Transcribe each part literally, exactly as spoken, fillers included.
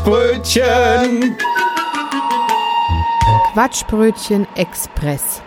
Quatschbrötchen. Quatschbrötchen Express.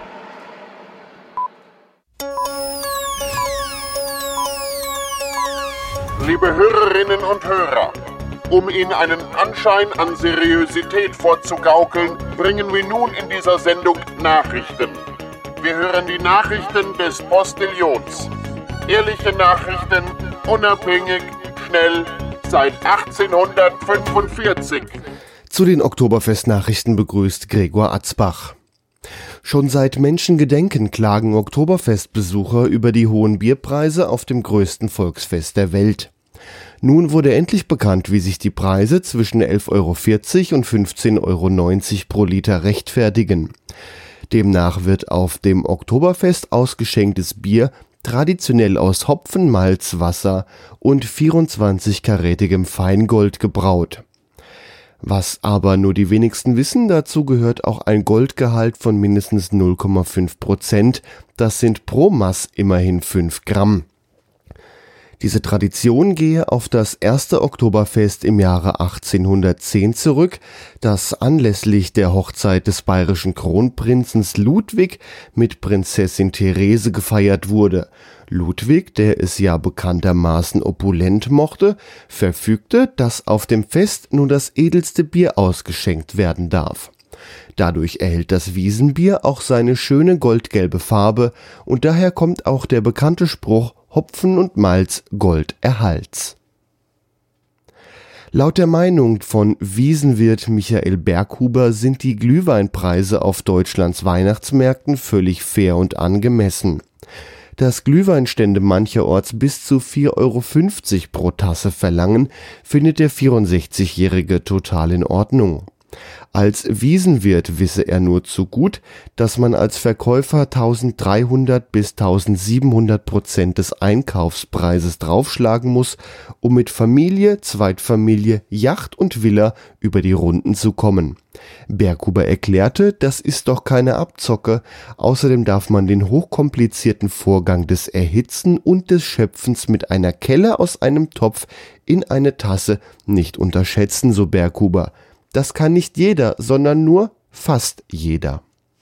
Liebe Hörerinnen und Hörer, um Ihnen einen Anschein an Seriosität vorzugaukeln, bringen wir nun in dieser Sendung Nachrichten. Wir hören die Nachrichten des Postillons. Ehrliche Nachrichten, unabhängig, schnell, seit achtzehnhundertfünfundvierzig. Zu den Oktoberfest-Nachrichten begrüßt Gregor Atzbach. Schon seit Menschengedenken klagen Oktoberfestbesucher über die hohen Bierpreise auf dem größten Volksfest der Welt. Nun wurde endlich bekannt, wie sich die Preise zwischen elf Euro vierzig und fünfzehn Euro neunzig pro Liter rechtfertigen. Demnach wird auf dem Oktoberfest ausgeschenktes Bier traditionell aus Hopfen, Malz, Wasser und vierundzwanzig-karätigem Feingold gebraut. Was aber nur die wenigsten wissen, dazu gehört auch ein Goldgehalt von mindestens null Komma fünf Prozent. Das sind pro Maß immerhin fünf Gramm. Diese Tradition gehe auf das erste Oktoberfest im Jahre achtzehnhundertzehn zurück, das anlässlich der Hochzeit des bayerischen Kronprinzens Ludwig mit Prinzessin Therese gefeiert wurde. Ludwig, der es ja bekanntermaßen opulent mochte, verfügte, dass auf dem Fest nur das edelste Bier ausgeschenkt werden darf. Dadurch erhält das Wiesenbier auch seine schöne goldgelbe Farbe und daher kommt auch der bekannte Spruch Hopfen und Malz, Gold erhalt's. Laut der Meinung von Wiesenwirt Michael Berghuber sind die Glühweinpreise auf Deutschlands Weihnachtsmärkten völlig fair und angemessen. Dass Glühweinstände mancherorts bis zu vier Euro fünfzig pro Tasse verlangen, findet der vierundsechzigjährige total in Ordnung. Als Wiesenwirt wisse er nur zu gut, dass man als Verkäufer eintausenddreihundert bis eintausendsiebenhundert Prozent des Einkaufspreises draufschlagen muss, um mit Familie, Zweitfamilie, Yacht und Villa über die Runden zu kommen. Berghuber erklärte, das ist doch keine Abzocke, außerdem darf man den hochkomplizierten Vorgang des Erhitzen und des Schöpfens mit einer Kelle aus einem Topf in eine Tasse nicht unterschätzen, so Berghuber. Das kann nicht jeder, sondern nur fast jeder.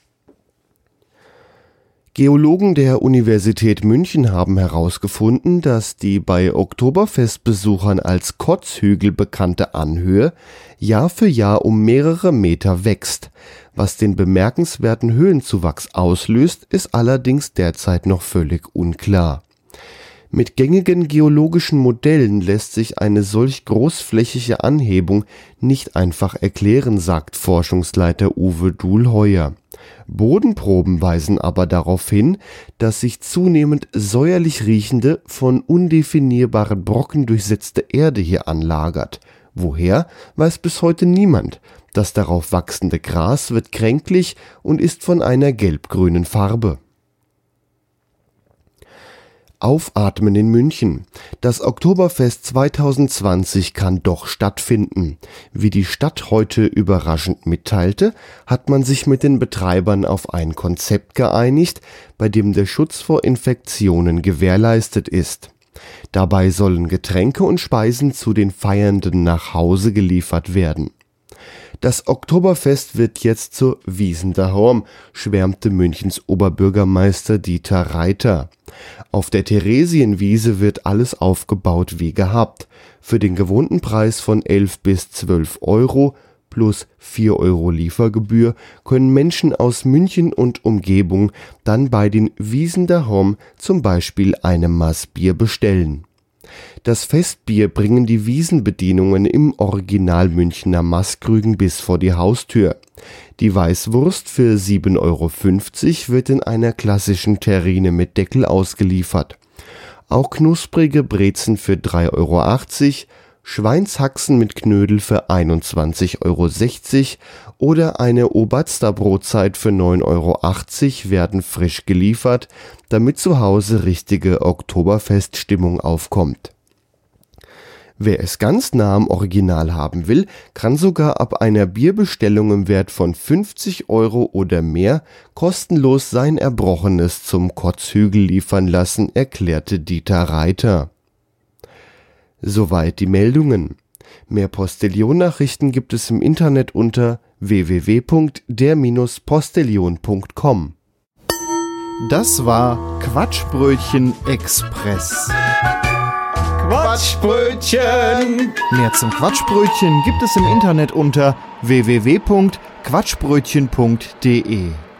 Geologen der Universität München haben herausgefunden, dass die bei Oktoberfestbesuchern als Kotzhügel bekannte Anhöhe Jahr für Jahr um mehrere Meter wächst. Was den bemerkenswerten Höhenzuwachs auslöst, ist allerdings derzeit noch völlig unklar. Mit gängigen geologischen Modellen lässt sich eine solch großflächige Anhebung nicht einfach erklären, sagt Forschungsleiter Uwe Duhlheuer. Bodenproben weisen aber darauf hin, dass sich zunehmend säuerlich riechende, von undefinierbaren Brocken durchsetzte Erde hier anlagert. Woher, weiß bis heute niemand. Das darauf wachsende Gras wird kränklich und ist von einer gelbgrünen Farbe. Aufatmen in München. Das Oktoberfest zweitausendzwanzig kann doch stattfinden. Wie die Stadt heute überraschend mitteilte, hat man sich mit den Betreibern auf ein Konzept geeinigt, bei dem der Schutz vor Infektionen gewährleistet ist. Dabei sollen Getränke und Speisen zu den Feiernden nach Hause geliefert werden. Das Oktoberfest wird jetzt zur Wiesn daheim, schwärmte Münchens Oberbürgermeister Dieter Reiter. Auf der Theresienwiese wird alles aufgebaut wie gehabt. Für den gewohnten Preis von elf bis zwölf Euro plus vier Euro Liefergebühr können Menschen aus München und Umgebung dann bei den Wiesn daheim zum Beispiel eine Maß Bier bestellen. Das Festbier bringen die Wiesenbedienungen im Original Münchner Maßkrügen bis vor die Haustür. Die Weißwurst für sieben Euro fünfzig wird in einer klassischen Terrine mit Deckel ausgeliefert. Auch knusprige Brezen für drei Euro achtzig, Schweinshaxen mit Knödel für einundzwanzig Euro sechzig oder eine Oberster-Brotzeit für neun Euro achtzig werden frisch geliefert, damit zu Hause richtige Oktoberfeststimmung aufkommt. Wer es ganz nah am Original haben will, kann sogar ab einer Bierbestellung im Wert von fünfzig Euro oder mehr kostenlos sein Erbrochenes zum Kotzhügel liefern lassen, erklärte Dieter Reiter. Soweit die Meldungen. Mehr Postillon-Nachrichten gibt es im Internet unter w w w punkt der Bindestrich postillon punkt com. Das war Quatschbrötchen Express. Quatschbrötchen! Mehr zum Quatschbrötchen gibt es im Internet unter w w w punkt quatschbrötchen punkt d e.